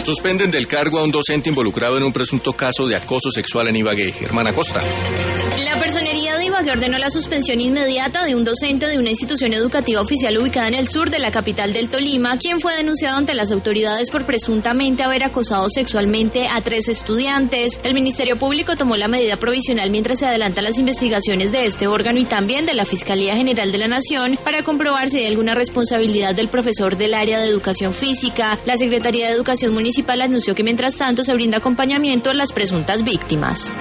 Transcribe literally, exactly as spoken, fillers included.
Suspenden del cargo a un docente involucrado en un presunto caso de acoso sexual en Ibagué. Germán Acosta. La personería de Ibagué ordenó la suspensión inmediata de un docente de una institución educativa oficial ubicada en el sur de la capital del Tolima, quien fue denunciado ante las autoridades por presuntamente haber acosado sexualmente a tres estudiantes. El Ministerio Público tomó la medida provisional mientras se adelantan las investigaciones de este órgano y también de la Fiscalía General de la Nación para comprobar si hay alguna responsabilidad del profesor del área de educación física. La Secretaría de Educación Municipal anunció que mientras tanto se brinda acompañamiento a las presuntas víctimas.